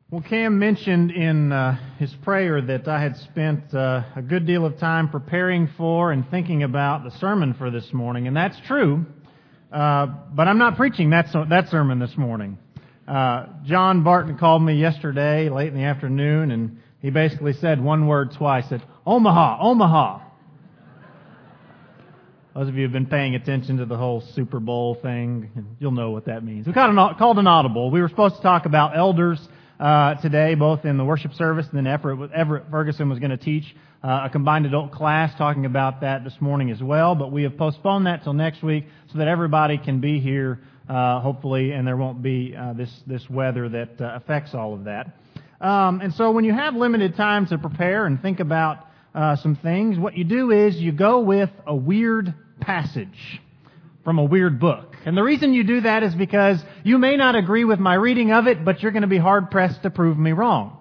Well, Cam mentioned in his prayer that I had spent a good deal of time preparing for and thinking about the sermon for this morning, and that's true, but I'm not preaching that sermon this morning. John Barton called me yesterday, late in the afternoon, and he basically said one word twice, said, Omaha, Omaha. Those of you who have been paying attention to the whole Super Bowl thing, you'll know what that means. We called an audible. We were supposed to talk about elders today, both in the worship service, and then Everett Ferguson was going to teach a combined adult class talking about that this morning as well, but we have postponed that till next week so that everybody can be here, hopefully, and there won't be this weather that affects all of that. And so when you have limited time to prepare and think about some things, what you do is you go with a weird passage from a weird book. And the reason you do that is because you may not agree with my reading of it, but you're going to be hard-pressed to prove me wrong.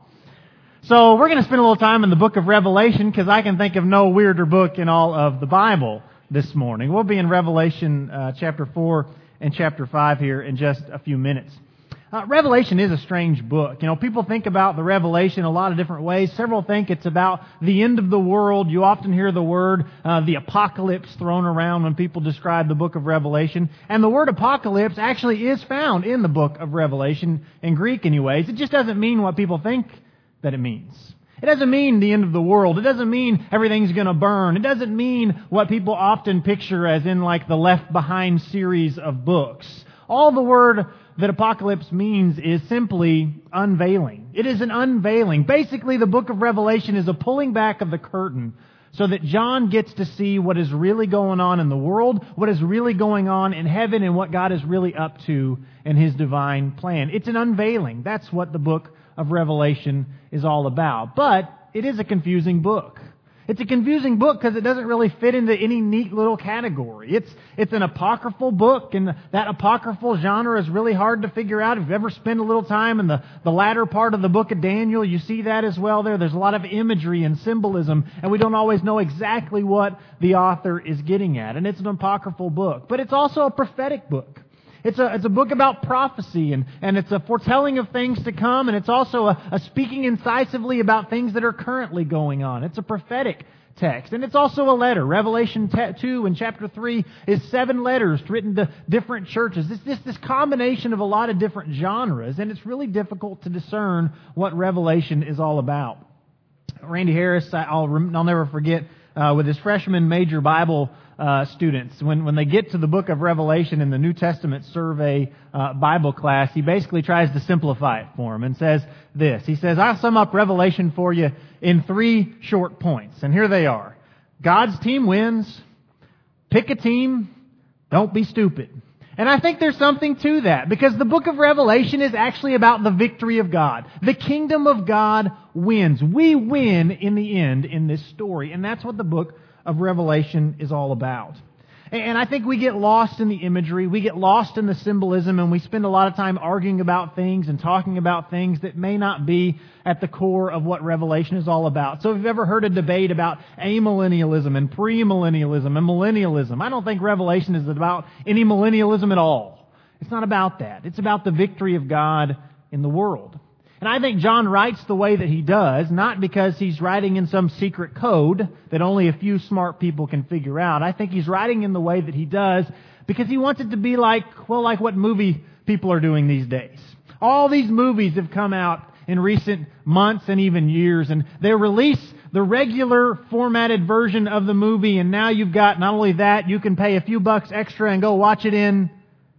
So we're going to spend a little time in the book of Revelation because I can think of no weirder book in all of the Bible this morning. We'll be in Revelation chapter 4 and chapter 5 here in just a few minutes. Revelation is a strange book. You know, people think about the Revelation a lot of different ways. Several think it's about the end of the world. You often hear the word, the apocalypse thrown around when people describe the book of Revelation. And the word apocalypse actually is found in the book of Revelation, in Greek anyways. It just doesn't mean what people think that it means. It doesn't mean the end of the world. It doesn't mean everything's going to burn. It doesn't mean what people often picture as in like the Left Behind series of books. All the word that apocalypse means is simply unveiling. It is an unveiling. Basically, the book of Revelation is a pulling back of the curtain so that John gets to see what is really going on in the world, what is really going on in heaven, and what God is really up to in His divine plan. It's an unveiling. That's what the book of Revelation is all about. But it is a confusing book. It's a confusing book because it doesn't really fit into any neat little category. It's an apocryphal book, and that apocryphal genre is really hard to figure out. If you ever spend a little time in the latter part of the book of Daniel, you see that as well there. There's a lot of imagery and symbolism, and we don't always know exactly what the author is getting at. And it's an apocryphal book. But it's also a prophetic book. It's a book about prophecy, and it's a foretelling of things to come, and it's also a speaking incisively about things that are currently going on. It's a prophetic text, and it's also a letter. Revelation 2 and chapter 3 is 7 letters written to different churches. It's this combination of a lot of different genres, and it's really difficult to discern what Revelation is all about. Randy Harris, I'll never forget, with his freshman major Bible students, when they get to the book of Revelation in the New Testament survey Bible class, he basically tries to simplify it for them and says this. He says, I'll sum up Revelation for you in 3 short points. And here they are. God's team wins. Pick a team. Don't be stupid. And I think there's something to that, because the book of Revelation is actually about the victory of God. The kingdom of God wins. We win in the end in this story. And that's what the book of Revelation is all about. And I think we get lost in the imagery, we get lost in the symbolism, and we spend a lot of time arguing about things and talking about things that may not be at the core of what Revelation is all about. So if you've ever heard a debate about amillennialism and premillennialism and millennialism, I don't think Revelation is about any millennialism at all. It's not about that. It's about the victory of God in the world. And I think John writes the way that he does, not because he's writing in some secret code that only a few smart people can figure out. I think he's writing in the way that he does because he wants it to be like what movie people are doing these days. All these movies have come out in recent months and even years, and they release the regular formatted version of the movie, and now you've got not only that, you can pay a few bucks extra and go watch it in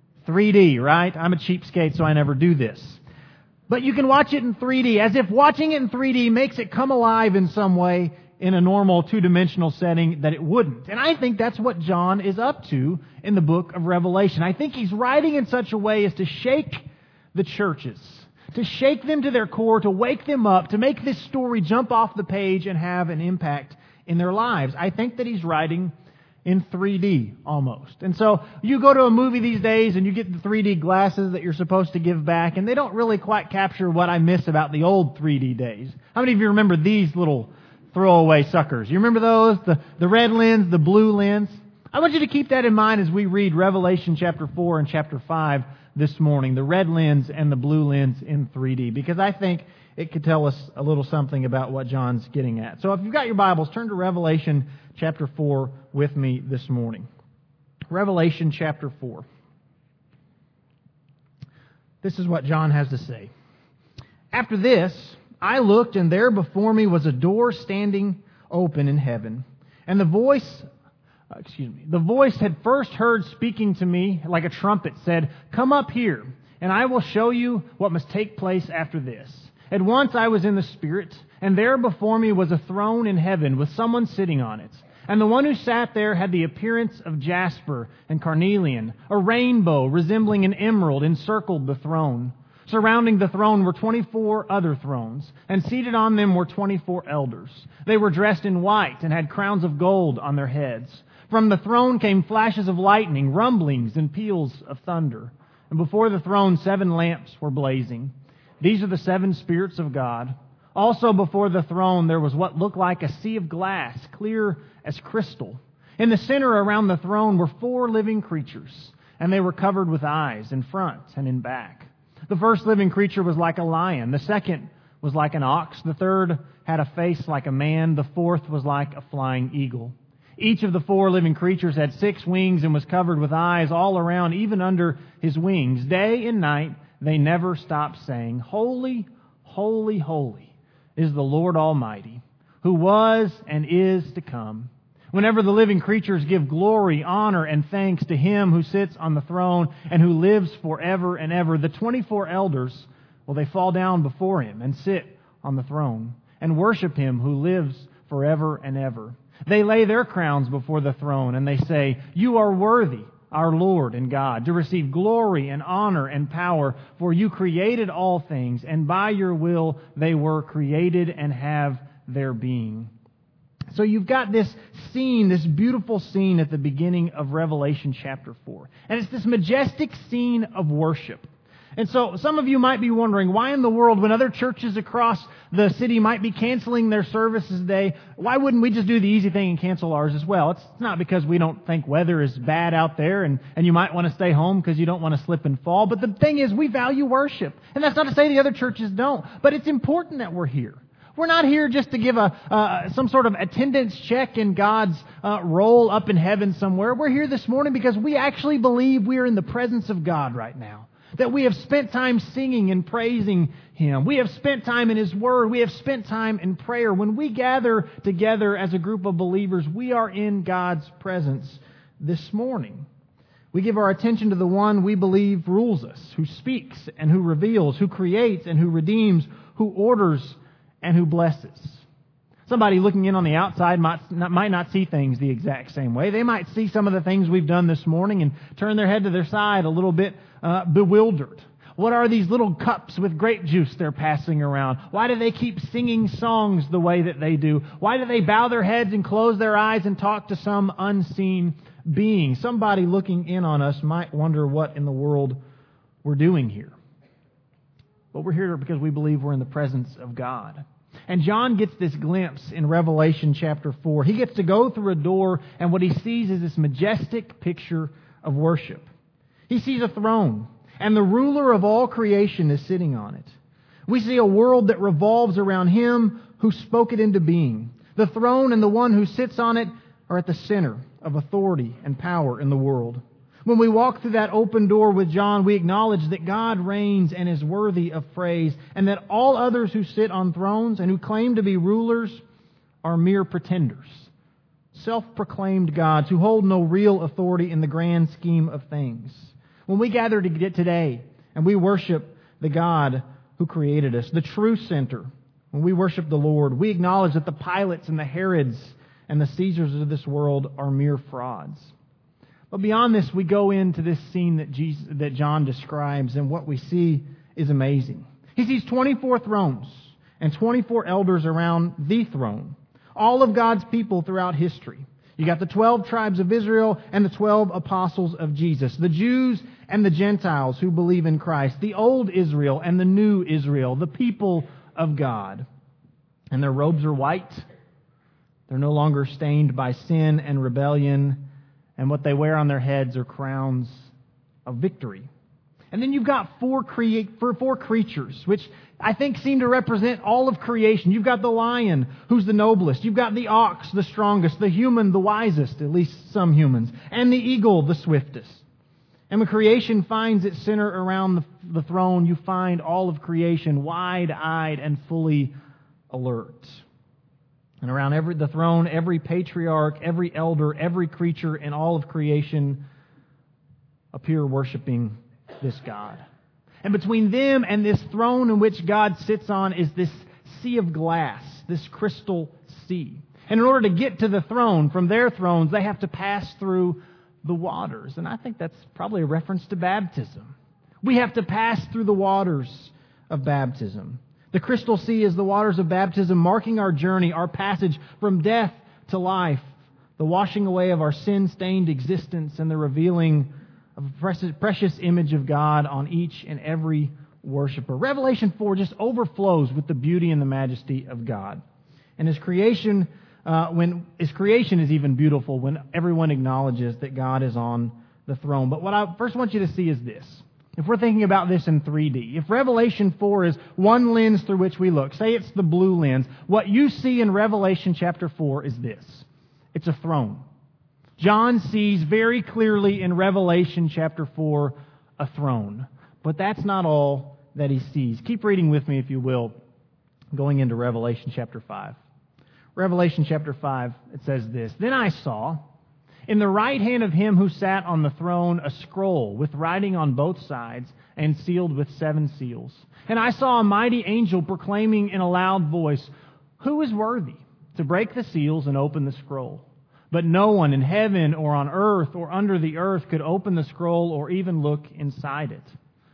3D, right? I'm a cheapskate, so I never do this. But you can watch it in 3D, as if watching it in 3D makes it come alive in some way in a normal two-dimensional setting that it wouldn't. And I think that's what John is up to in the book of Revelation. I think he's writing in such a way as to shake the churches, to shake them to their core, to wake them up, to make this story jump off the page and have an impact in their lives. I think that he's writing in 3D almost. And so you go to a movie these days and you get the 3D glasses that you're supposed to give back, and they don't really quite capture what I miss about the old 3D days. How many of you remember these little throwaway suckers? You remember those? The red lens, the blue lens? I want you to keep that in mind as we read Revelation chapter 4 and chapter 5 this morning, the red lens and the blue lens in 3D, because I think it could tell us a little something about what John's getting at. So if you've got your Bibles, turn to Revelation chapter 4 with me this morning. Revelation chapter 4. This is what John has to say. After this, I looked, and there before me was a door standing open in heaven. And the voice had first heard speaking to me like a trumpet said, "Come up here, and I will show you what must take place after this." At once I was in the Spirit, and there before me was a throne in heaven with someone sitting on it. And the one who sat there had the appearance of jasper and carnelian. A rainbow resembling an emerald encircled the throne. Surrounding the throne were 24 other thrones, and seated on them were 24 elders. They were dressed in white and had crowns of gold on their heads. From the throne came flashes of lightning, rumblings, and peals of thunder. And before the throne 7 lamps were blazing. These are the 7 spirits of God. Also before the throne there was what looked like a sea of glass, clear as crystal. In the center around the throne were 4 living creatures, and they were covered with eyes in front and in back. The first living creature was like a lion. The second was like an ox. The third had a face like a man. The fourth was like a flying eagle. Each of the 4 living creatures had 6 wings and was covered with eyes all around, even under his wings. Day and night they never stopped saying, "Holy, holy, holy is the Lord Almighty, who was and is to come." Whenever the living creatures give glory, honor, and thanks to Him who sits on the throne and who lives forever and ever, the 24 elders, they fall down before Him and sit on the throne and worship Him who lives forever and ever. They lay their crowns before the throne and they say, "You are worthy, our Lord and God, to receive glory and honor and power, for you created all things, and by your will they were created and have their being." So you've got this scene, this beautiful scene at the beginning of Revelation chapter 4. And it's this majestic scene of worship. And so some of you might be wondering, why in the world, when other churches across the city might be canceling their services today, why wouldn't we just do the easy thing and cancel ours as well? It's not because we don't think weather is bad out there and you might want to stay home because you don't want to slip and fall. But the thing is, we value worship. And that's not to say the other churches don't. But it's important that we're here. We're not here just to give some sort of attendance check in God's role up in heaven somewhere. We're here this morning because we actually believe we are in the presence of God right now. That we have spent time singing and praising Him. We have spent time in His Word. We have spent time in prayer. When we gather together as a group of believers, we are in God's presence this morning. We give our attention to the one we believe rules us, who speaks and who reveals, who creates and who redeems, who orders and who blesses. Somebody looking in on the outside might not see things the exact same way. They might see some of the things we've done this morning and turn their head to their side a little bit bewildered. What are these little cups with grape juice they're passing around? Why do they keep singing songs the way that they do? Why do they bow their heads and close their eyes and talk to some unseen being? Somebody looking in on us might wonder what in the world we're doing here. But we're here because we believe we're in the presence of God. And John gets this glimpse in Revelation chapter 4. He gets to go through a door, and what he sees is this majestic picture of worship. He sees a throne, and the ruler of all creation is sitting on it. We see a world that revolves around Him who spoke it into being. The throne and the one who sits on it are at the center of authority and power in the world. When we walk through that open door with John, we acknowledge that God reigns and is worthy of praise, and that all others who sit on thrones and who claim to be rulers are mere pretenders, self-proclaimed gods who hold no real authority in the grand scheme of things. When we gather today and we worship the God who created us, the true center, when we worship the Lord, we acknowledge that the Pilates and the Herods and the Caesars of this world are mere frauds. But beyond this, we go into this scene that John describes, and what we see is amazing. He sees 24 thrones and 24 elders around the throne, all of God's people throughout history. You got the 12 tribes of Israel and the 12 apostles of Jesus, the Jews and the Gentiles who believe in Christ, the old Israel and the new Israel, the people of God. And their robes are white. They're no longer stained by sin and rebellion. And what they wear on their heads are crowns of victory. And then you've got four creatures, which I think seem to represent all of creation. You've got the lion, who's the noblest. You've got the ox, the strongest. The human, the wisest, at least some humans. And the eagle, the swiftest. And when creation finds its center around the throne, you find all of creation wide-eyed and fully alert. And around the throne, every patriarch, every elder, every creature in all of creation appear worshiping this God. And between them and this throne in which God sits on is this sea of glass, this crystal sea. And in order to get to the throne, from their thrones, they have to pass through the waters. And I think that's probably a reference to baptism. We have to pass through the waters of baptism. The crystal sea is the waters of baptism, marking our journey, our passage from death to life, the washing away of our sin-stained existence and the revealing of a precious image of God on each and every worshiper. Revelation 4 just overflows with the beauty and the majesty of God. And His creation is even beautiful when everyone acknowledges that God is on the throne. But what I first want you to see is this. If we're thinking about this in 3D, if Revelation 4 is one lens through which we look, say it's the blue lens, what you see in Revelation chapter 4 is this. It's a throne. John sees very clearly in Revelation chapter 4 a throne. But that's not all that he sees. Keep reading with me, if you will, going into Revelation chapter 5. Revelation chapter 5, it says this, "Then I saw in the right hand of him who sat on the throne a scroll with writing on both sides and sealed with 7 seals. And I saw a mighty angel proclaiming in a loud voice, 'Who is worthy to break the seals and open the scroll?' But no one in heaven or on earth or under the earth could open the scroll or even look inside it.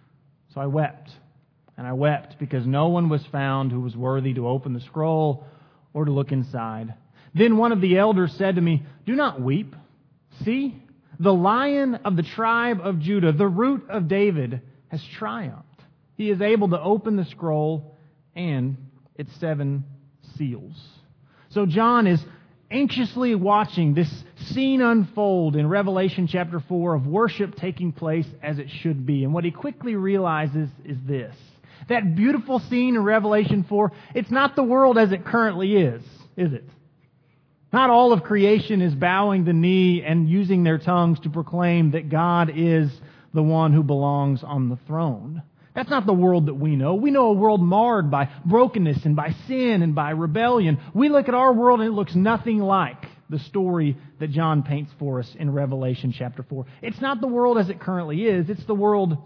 So I wept, and I wept because no one was found who was worthy to open the scroll or to look inside. Then one of the elders said to me, 'Do not weep. See, the Lion of the tribe of Judah, the Root of David, has triumphed. He is able to open the scroll and its 7 seals.'" So John is anxiously watching this scene unfold in Revelation chapter 4 of worship taking place as it should be. And what he quickly realizes is this. That beautiful scene in Revelation 4, it's not the world as it currently is it? Not all of creation is bowing the knee and using their tongues to proclaim that God is the one who belongs on the throne. That's not the world that we know. We know a world marred by brokenness and by sin and by rebellion. We look at our world and it looks nothing like the story that John paints for us in Revelation chapter 4. It's not the world as it currently is. It's the world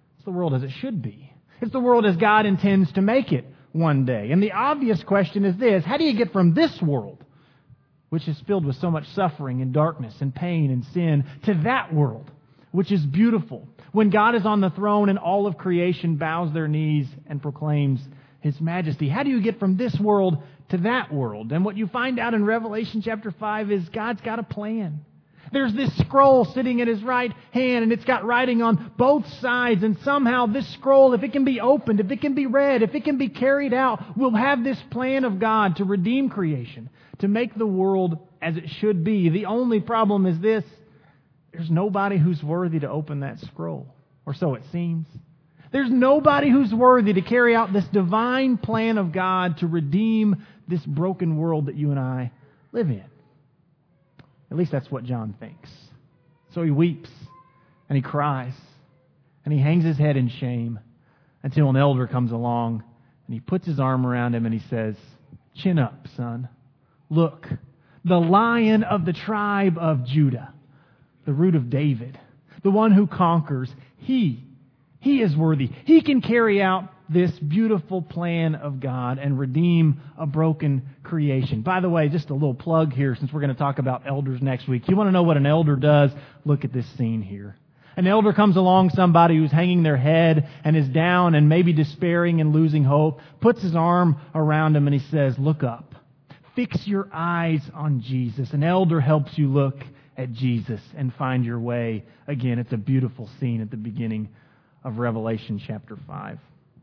as it should be. It's the world as God intends to make it one day. And the obvious question is this: how do you get from this world, which is filled with so much suffering and darkness and pain and sin, to that world, which is beautiful, when God is on the throne and all of creation bows their knees and proclaims His majesty? How do you get from this world to that world? And what you find out in Revelation chapter 5 is God's got a plan. There's this scroll sitting at His right hand, and it's got writing on both sides. And somehow this scroll, if it can be opened, if it can be read, if it can be carried out, will have this plan of God to redeem creation, to make the world as it should be. The only problem is this: there's nobody who's worthy to open that scroll, or so it seems. There's nobody who's worthy to carry out this divine plan of God to redeem this broken world that you and I live in. At least that's what John thinks. So he weeps, and he cries, and he hangs his head in shame until an elder comes along, and he puts his arm around him and he says, "Chin up, son. Look, the Lion of the tribe of Judah, the Root of David, the one who conquers, He is worthy. He can carry out this beautiful plan of God and redeem a broken creation." By the way, just a little plug here, since we're going to talk about elders next week. You want to know what an elder does? Look at this scene here. An elder comes along somebody who's hanging their head and is down and maybe despairing and losing hope, puts his arm around him and he says, "Look up. Fix your eyes on Jesus." An elder helps you look at Jesus and find your way again. It's a beautiful scene at the beginning of Revelation chapter 5.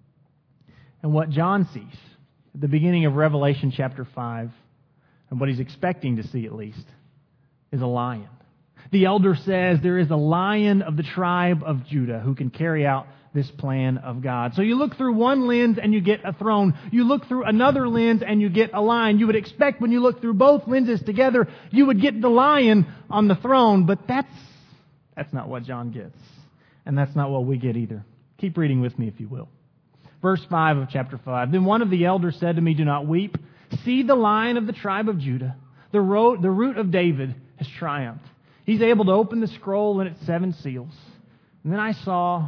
And what John sees at the beginning of Revelation chapter 5, and what he's expecting to see at least, is a lion. The elder says there is a Lion of the tribe of Judah who can carry out this plan of God. So you look through one lens and you get a throne. You look through another lens and you get a lion. You would expect when you look through both lenses together, you would get the lion on the throne, but that's not what John gets. And that's not what we get either. Keep reading with me if you will. Verse 5 of chapter 5. Then one of the elders said to me, "Do not weep. See, the Lion of the tribe of Judah, the root of David, has triumphed. He's able to open the scroll and its 7 seals." And then I saw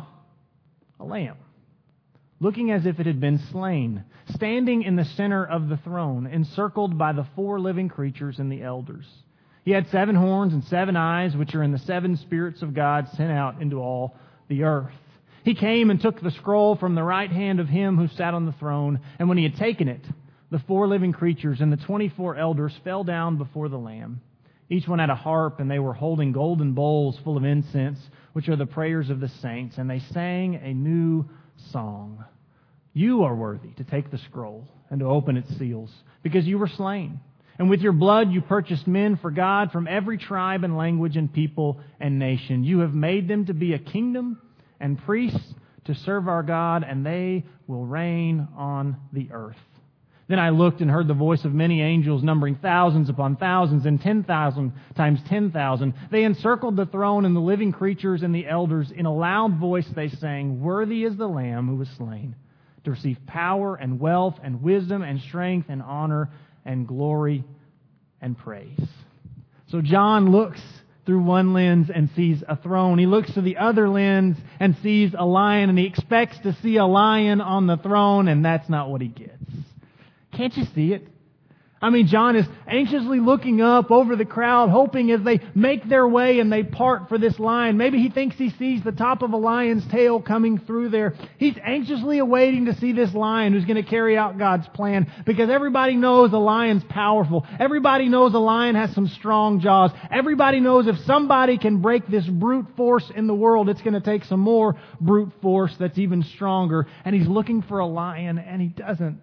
a lamb, looking as if it had been slain, standing in the center of the throne, encircled by the 4 living creatures and the elders. He had 7 horns and 7 eyes, which are in the 7 spirits of God sent out into all the earth. He came and took the scroll from the right hand of him who sat on the throne, and when he had taken it, the 4 living creatures and the 24 elders fell down before the Lamb. Each one had a harp, and they were holding golden bowls full of incense, which are the prayers of the saints, and they sang a new song. "You are worthy to take the scroll and to open its seals, because you were slain. And with your blood you purchased men for God from every tribe and language and people and nation. You have made them to be a kingdom and priests to serve our God, and they will reign on the earth." Then I looked and heard the voice of many angels, numbering thousands upon thousands and 10,000 times 10,000. They encircled the throne and the living creatures and the elders. In a loud voice they sang, "Worthy is the Lamb who was slain to receive power and wealth and wisdom and strength and honor and glory and praise." So John looks through one lens and sees a throne. He looks through the other lens and sees a lion, and he expects to see a lion on the throne, and that's not what he gets. Can't you see it? I mean, John is anxiously looking up over the crowd, hoping as they make their way and they part for this lion. Maybe he thinks he sees the top of a lion's tail coming through there. He's anxiously awaiting to see this lion who's going to carry out God's plan, because everybody knows a lion's powerful. Everybody knows a lion has some strong jaws. Everybody knows if somebody can break this brute force in the world, it's going to take some more brute force that's even stronger. And he's looking for a lion, and he doesn't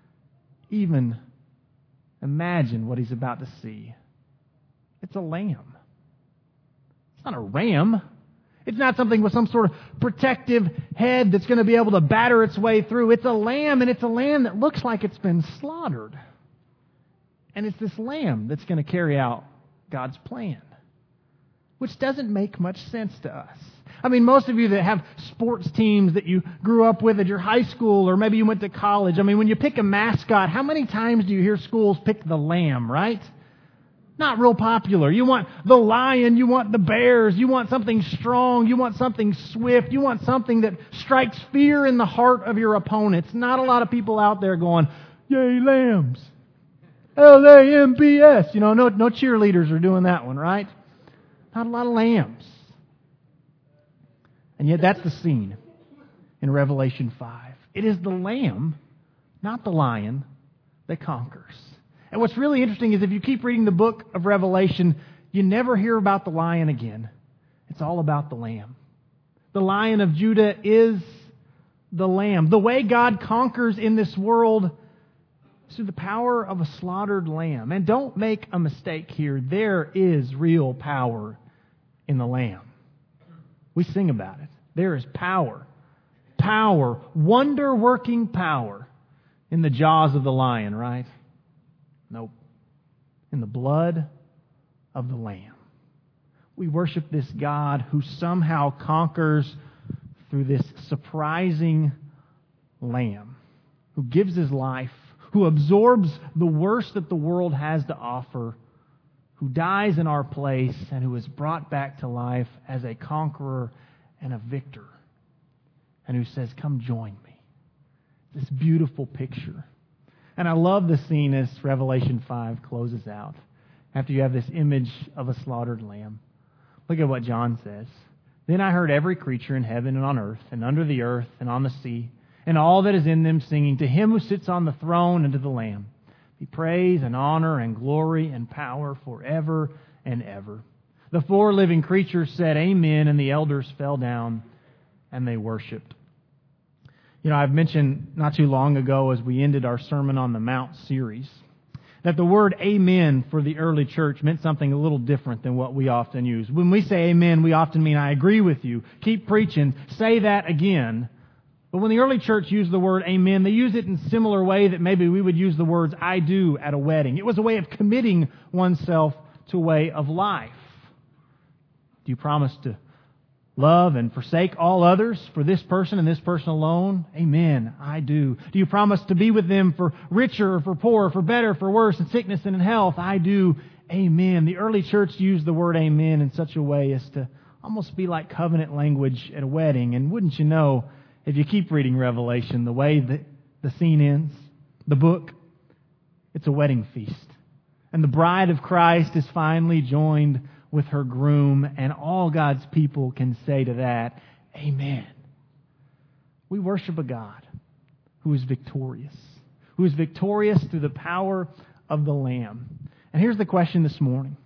even imagine what he's about to see. It's a lamb. It's not a ram. It's not something with some sort of protective head that's going to be able to batter its way through. It's a lamb, and it's a lamb that looks like it's been slaughtered. And it's this lamb that's going to carry out God's plan, which doesn't make much sense to us. I mean, most of you that have sports teams that you grew up with at your high school, or maybe you went to college, I mean, when you pick a mascot, how many times do you hear schools pick the lamb, right? Not real popular. You want the lion, you want the bears, you want something strong, you want something swift, you want something that strikes fear in the heart of your opponents. Not a lot of people out there going, "Yay, lambs. LAMBS." You know, no cheerleaders are doing that one, right? Not a lot of lambs. And yet that's the scene in Revelation 5. It is the lamb, not the lion, that conquers. And what's really interesting is if you keep reading the book of Revelation, you never hear about the lion again. It's all about the lamb. The Lion of Judah is the lamb. The way God conquers in this world is through the power of a slaughtered lamb. And don't make a mistake here. There is real power in the lamb. We sing about it. There is power, wonder-working power in the jaws of the lion, right? Nope. In the blood of the Lamb. We worship this God who somehow conquers through this surprising Lamb, who gives His life, who absorbs the worst that the world has to offer, who dies in our place, and who is brought back to life as a conqueror and a victor, and who says, "Come join me." This beautiful picture. And I love the scene as Revelation 5 closes out. After you have this image of a slaughtered lamb. Look at what John says. "Then I heard every creature in heaven and on earth and under the earth and on the sea and all that is in them singing, 'To Him who sits on the throne and to the Lamb be praise and honor and glory and power forever and ever.' The 4 living creatures said, 'Amen,' and the elders fell down and they worshipped." You know, I've mentioned not too long ago as we ended our Sermon on the Mount series that the word amen for the early church meant something a little different than what we often use. When we say amen, we often mean I agree with you, keep preaching, say that again. But when the early church used the word amen, they used it in a similar way that maybe we would use the words I do at a wedding. It was a way of committing oneself to a way of life. Do you promise to love and forsake all others for this person and this person alone? Amen, I do. Do you promise to be with them for richer or for poorer, for better, for worse, in sickness and in health? I do. Amen. The early church used the word amen in such a way as to almost be like covenant language at a wedding. And wouldn't you know, if you keep reading Revelation, the way that the scene ends, the book, it's a wedding feast. And the bride of Christ is finally joined with her groom, and all God's people can say to that, amen. We worship a God who is victorious through the power of the Lamb. And here's the question this morning.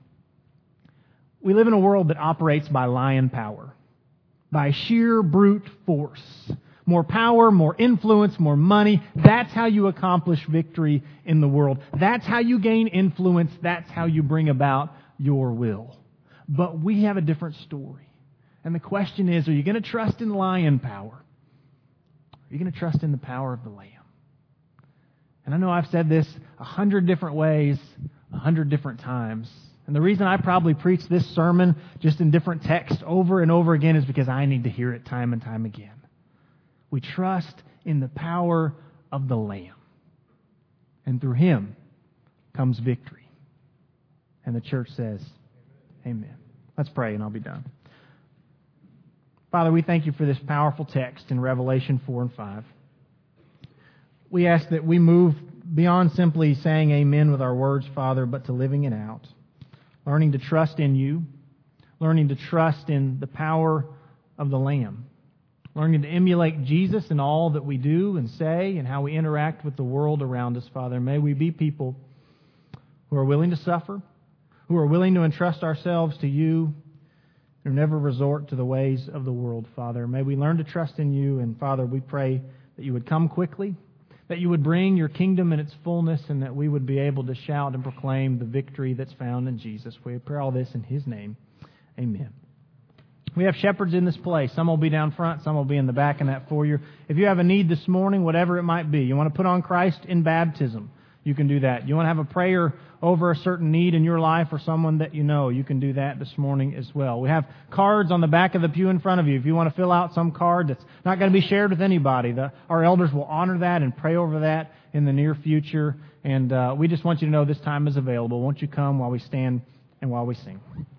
We live in a world that operates by lion power, by sheer brute force. More power, more influence, more money. That's how you accomplish victory in the world. That's how you gain influence. That's how you bring about your will. But we have a different story. And the question is, are you going to trust in lion power? Are you going to trust in the power of the Lamb? And I know I've said this 100 different ways, 100 different times. And the reason I probably preach this sermon just in different texts over and over again is because I need to hear it time and time again. We trust in the power of the Lamb. And through Him comes victory. And the church says, amen. Let's pray and I'll be done. Father, we thank you for this powerful text in Revelation 4 and 5. We ask that we move beyond simply saying amen with our words, Father, but to living it out. Learning to trust in you. Learning to trust in the power of the Lamb. Learning to emulate Jesus in all that we do and say and how we interact with the world around us, Father. May we be people who are willing to suffer, who are willing to entrust ourselves to you, and never resort to the ways of the world, Father. May we learn to trust in you, and Father, we pray that you would come quickly, that you would bring your kingdom in its fullness, and that we would be able to shout and proclaim the victory that's found in Jesus. We pray all this in His name. Amen. We have shepherds in this place. Some will be down front, some will be in the back in that foyer. If you have a need this morning, whatever it might be, you want to put on Christ in baptism, you can do that. You want to have a prayer over a certain need in your life or someone that you know, you can do that this morning as well. We have cards on the back of the pew in front of you. If you want to fill out some card that's not going to be shared with anybody, our elders will honor that and pray over that in the near future. And we just want you to know this time is available. Won't you come while we stand and while we sing?